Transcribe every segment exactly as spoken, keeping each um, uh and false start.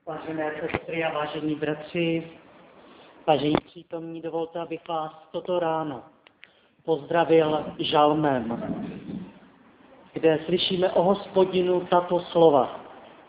Vážené sestry a vážení bratři, vážení přítomní, dovolte, abych vás toto ráno pozdravil žalmem, kde slyšíme o Hospodinu tato slova.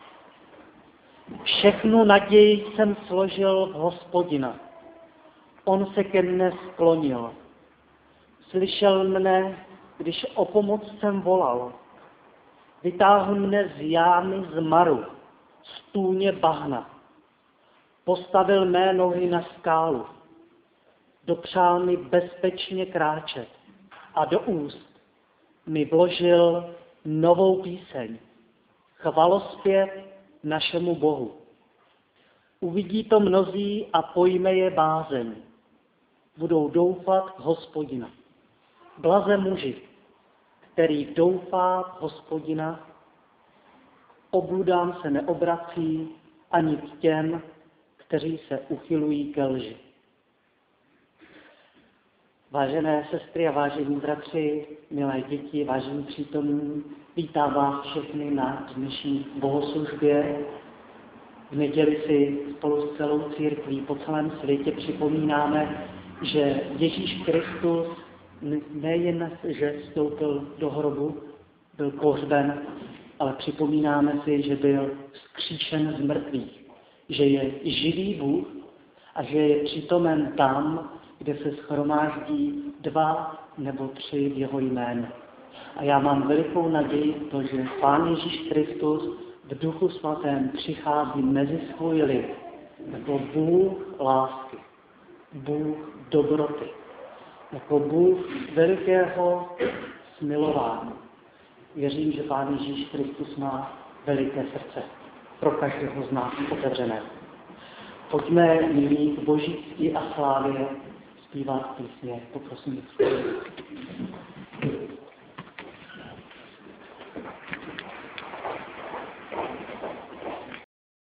Všechnu naději jsem složil v Hospodina. On se ke mne sklonil. Slyšel mne, když o pomoc jsem volal. Vytáhl mne z jámy zmaru, z tůně bahna. Postavil mé nohy na skálu. Dopřál mi bezpečně kráčet a do úst mi vložil novou píseň. Chvalospěv našemu Bohu. Uvidí to mnozí a pojme je bázeň. Budou doufat v Hospodina. Blaze muži, který doufá v Hospodina, obludám se neobrací ani k těm, kteří se uchylují ke lži. Vážené sestry a vážení bratři, milé děti, vážení přítomní, vítám vás všechny na dnešní bohoslužbě. V neděli si spolu s celou církví po celém světě připomínáme, že Ježíš Kristus nejen, že vstoupil do hrobu, byl pohřben, ale připomínáme si, že byl vzkříšen z mrtvých, že je živý Bůh a že je přítomen tam, kde se shromáždí dva nebo tři v jeho jménu. A já mám velikou naději v to, že Pán Ježíš Kristus v Duchu Svatém přichází mezi svůj lid jako Bůh lásky, Bůh dobroty, jako Bůh velikého smilování. Věřím, že Pán Ježíš Kristus má veliké srdce pro každého z nás otevřené. Pojďme nyní k boží cti a slávě zpívat písně. Poprosím.